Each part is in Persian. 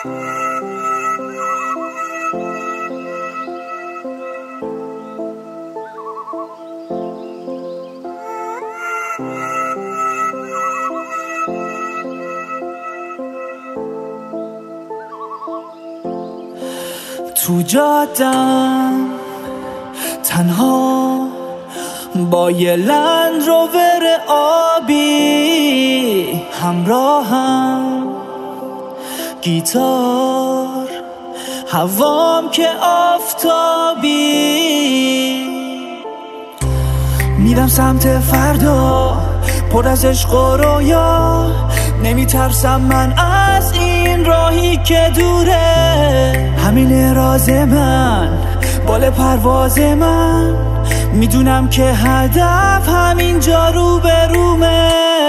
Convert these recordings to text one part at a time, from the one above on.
تو جادم تنها با یه لند روور آبی همراهم، گیتار هوام که آفتابی، میرم سمت فردا پر از عشق و رویا، نمیترسم من از این راهی که دوره، همین راز من بال پرواز من، میدونم که هدف همینجا رو به رومه.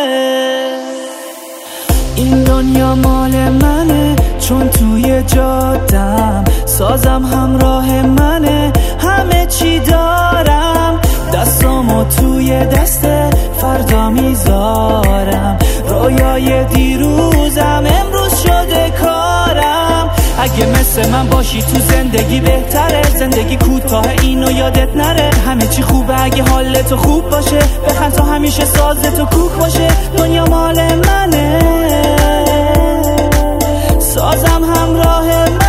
این دنیا مال منه چون توی جادم، سازم همراه منه، همه چی دارم، دستامو توی دست فردا میذارم، رویای دیروزم امروز شده کارم. اگه مثل من باشی تو زندگی بهتره، زندگی کوتاه اینو یادت نره، همه چی خوبه اگه حالت خوب باشه، بخند تا همیشه سازت و کوک باشه. دنیا مال منه، سازم همراه منه.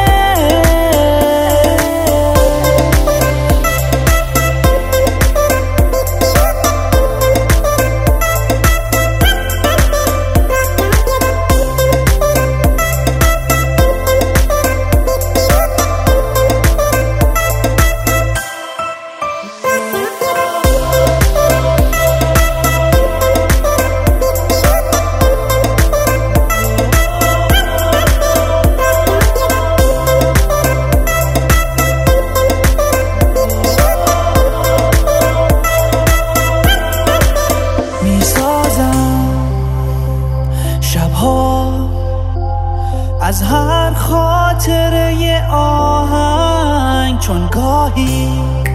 از هر خاطره یه آهنگ، چون گاهی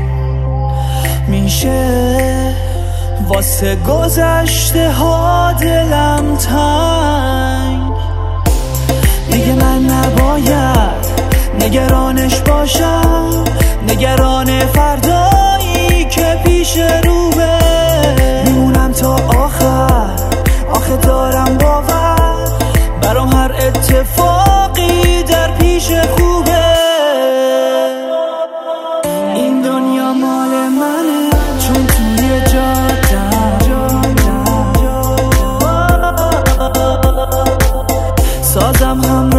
میشه واسه گذشته ها دلم تنگ، دیگه من نباید نگرانش باشم، نگران فردایی که پیش روه، میمونم تا آخه دارم باور، برام هر اتفاقی در پیش خوبه. این دنیا مال منه چون توی جادم، سازم هم